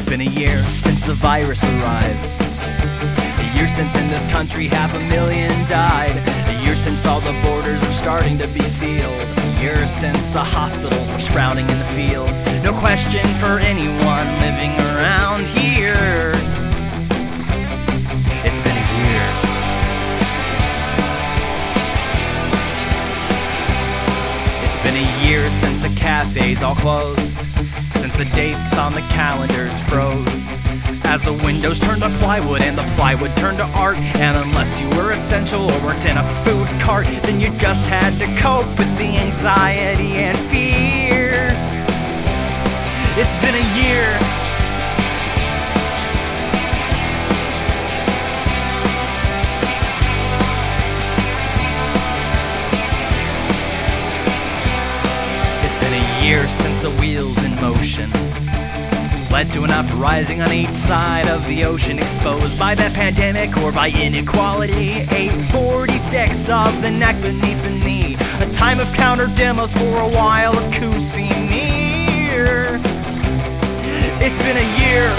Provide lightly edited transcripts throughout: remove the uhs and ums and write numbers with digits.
been a year since the virus arrived. A year since in this country 500,000 died. A year since all the borders are starting to be sealed. A year since the hospitals were sprouting in the fields. No question for anyone living around here. It's been a year. It's been a year since the cafes all closed, since the dates on the calendars froze. As the windows turned to plywood and the plywood turned to art. And unless you were essential or worked in a food cart, then you just had to cope with the anxiety and fear. It's been a year. It's been a year since the wheels in motion led to an uprising on each side of the ocean, exposed by that pandemic or by inequality. 846 of the neck beneath the knee, a time of counter demos for a while, a coup seemed near. It's been a year.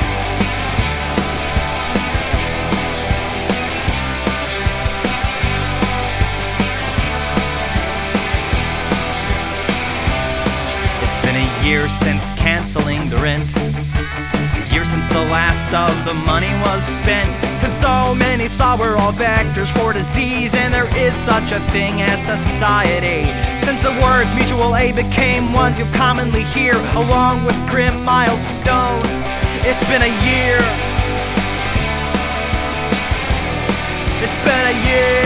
It's been a year since canceling the rent. A year since the last of the money was spent. Since so many saw we're all vectors for disease, and there is such a thing as society. Since the words mutual aid became ones you'll commonly hear, along with grim milestone. It's been a year. It's been a year.